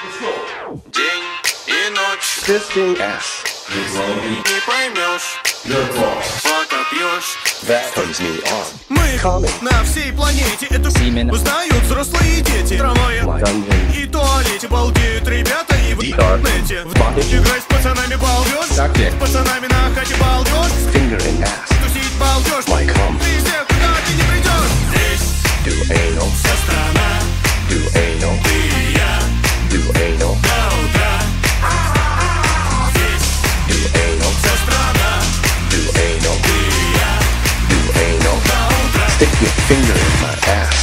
День и ночь. Fisting ass. Не поймешь, пока пьешь. That turns me on. Мы на всей планете эту узнают взрослые дети. Трамвае Dungeon. и туалете балдеют ребята и в Dark. интернете. Bondage. Играй с пацанами балдеж, Tactic. с пацанами на хате балдеж, Finger in ass. тусить балдеж. My cum. Везде, куда ты не придешь. Здесь Do anal. вся страна, Do anal. ты и я Do anal. до утра. Здесь Do anal. вся страна, Do anal. ты и я Do anal. до утра. Stick your finger in my ass.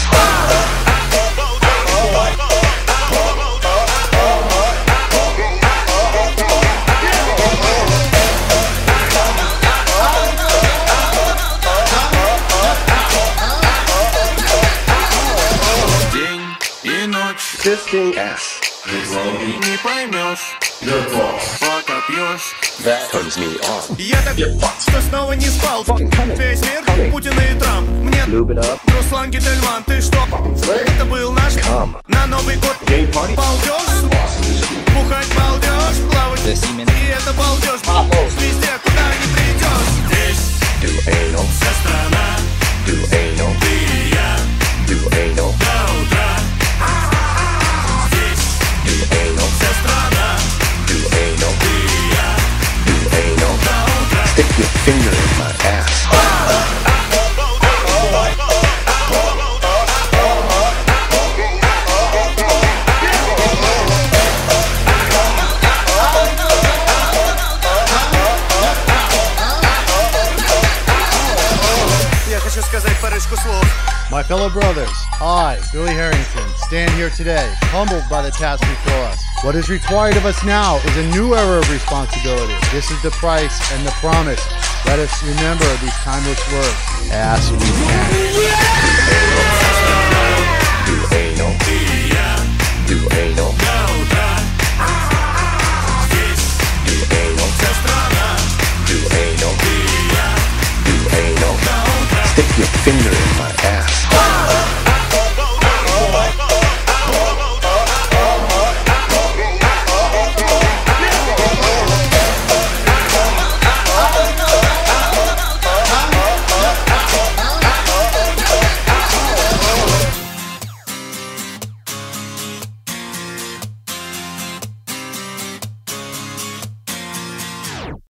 День и ночь. Fisting ass. Не поймешь, пока пьешь. That turns me on. Я так что снова не спал. Fucking coming. Весь мир, Coming. Путин и Трамп. Мне Lube it up. Руслан Гительман, ты что? Это был наш Come. на Новый год. Gay party. Балдеж, бухать балдеж, плавать и это балдеж. Везде, куда не придешь. Здесь Do anal. вся страна, Do anal. ты и я Do anal. до утра. Здесь Do anal. вся страна, Do anal. ты и я Do anal. до утра. Stick your finger in my ass. Я хочу сказать парочку слов. My fellow brothers, I, Billy Harrington, stand here today, humbled by the task before us. What is required of us now is a new era of responsibility. This is the price and the promise. Let us remember these timeless words. As we can. Do anal. Do anal. Do anal. Do anal. Do anal. Stick your finger in my